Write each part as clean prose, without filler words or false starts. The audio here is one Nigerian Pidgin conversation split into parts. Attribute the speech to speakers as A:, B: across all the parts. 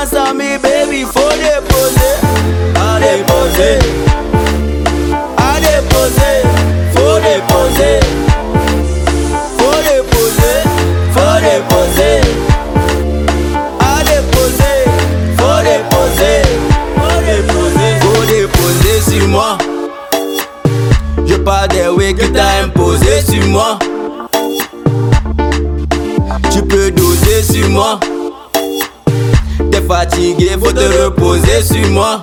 A: plans on me, baby, faut déposer. À déposer, à déposer, faut déposer. Faut déposer, faut déposer. À déposer, faut déposer. Faut déposer, faut déposer sur moi. Je parle des way que t'as imposé sur moi. Tu peux doser sur moi. T'es fatigué, faut te reposer sur moi.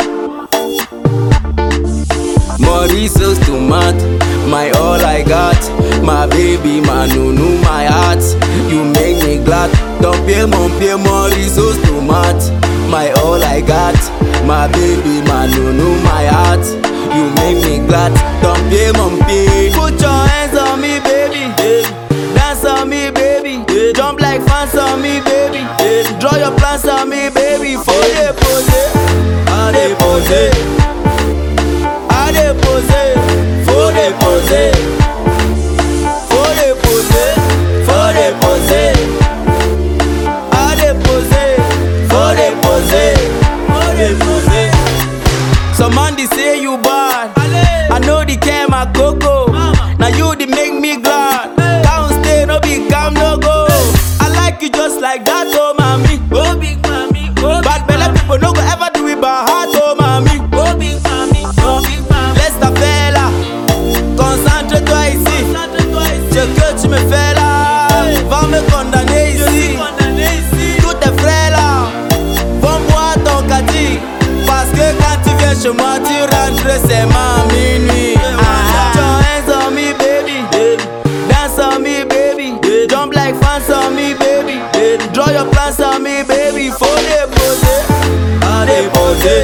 A: Mauricio's tomate, my all I got. My baby, my nunu, my heart. You make me glad. Ton pied, Mauricio's tomate, my all I got. My baby, my nunu, my heart. You make me glad. Ton pied, put your hands on me, baby. Dance on me, baby. Jump like fans on me, baby. Draw your plans on me, baby. Faut déposer, à déposer. À déposer, faut déposer. Faut déposer, faut déposer. À déposer, faut déposer. Faut déposer. Some man they say you bad. I know they care my coco. Now you they make me glad. Can't stay, no be calm, no go. I like you just like that, oh mommy. Oh big mommy, oh bad belly people no go ever do it by heart, oh mommy. Oh big mommy, oh big mommy. Laisse ta faire là, concentre-toi ici. Ce que tu me fais là, va me condamner ici. Tous tes frères là, vont boire ton kati. Parce que quand tu viens chez moi, tu rentres seulement à minuit. Put your hands on me, baby. Dance on me, baby. Jump like fans on me, baby. Draw your plans on me, baby. Faut déposer, à déposer.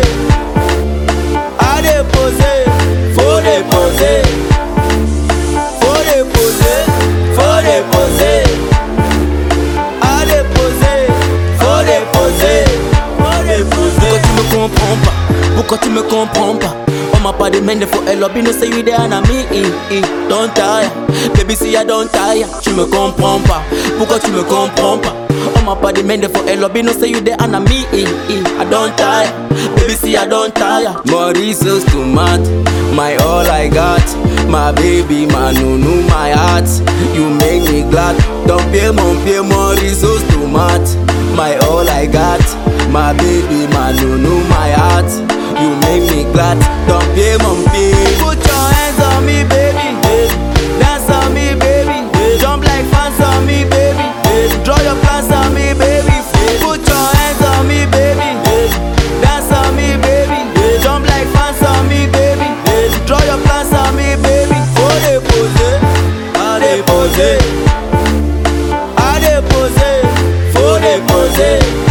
A: À déposer, faut déposer. Faut déposer, faut déposer. À déposer, faut déposer. Faut déposer. Pourquoi tu me comprends pas? Pourquoi tu me comprends pas? On m'a pas demandé for a lobby, no say you there and me. Don't tire, baby see I don't tire. Tu me comprends pas? Pourquoi tu me comprends pas? On m'a pas demandé for a lobby, no say you there and me. I don't tire, baby see I don't tire. Mauricio's tomate, my all I got. My baby, my nunu, my heart. You make me glad. Ton pied, Mauricio's tomate, my all I got. My baby, my nunu, my heart. You make me glad. Ton pied, put your hands on me, baby. Dance on me, baby. Jump like fans on me, baby. Draw your plans on me, baby. Put your hands on me, baby. Dance on me, baby. Jump like fans on me, baby. Draw your plans on me, baby. Faut déposer, à déposer. À déposer, faut déposer.